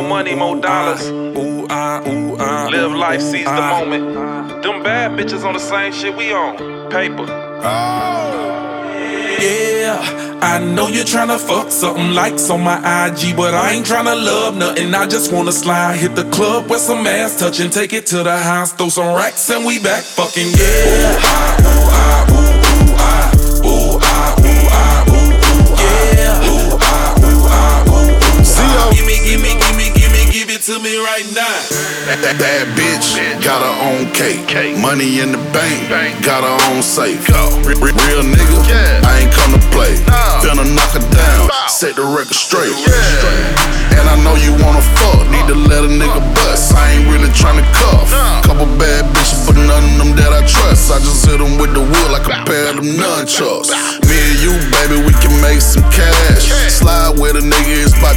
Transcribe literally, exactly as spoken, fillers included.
More money, more dollars. Ooh, ah, ooh, ah. Live life, seize the moment. Them bad bitches on the same shit we on. Paper. Yeah, I know you're tryna fuck something likes on my I G, but I ain't tryna love nothing. I just wanna slide, hit the club with some ass touching, take it to the house, throw some racks, and we back fucking yeah. Ooh, ah, ooh, ah, ooh, ooh, ah. Ooh, ah, ooh, ah, ooh, ooh, yeah. Ooh, ah, ooh, ah, ooh, ooh, ah. Gimme, gimme, gimme, gimme, give it to me right now. That bad bitch got her own cake. Money in the bank, got her own safe. Real, real nigga, I ain't come to play. Finna knock her down, set the record straight. And I know you wanna fuck, need to let a nigga bust. I ain't really tryna cuff. Couple bad bitches, but none of them that I trust. I just hit them with the wood like a pair of them nunchucks. Me and you, baby, we can make some cash. Slide with a nigga, it's about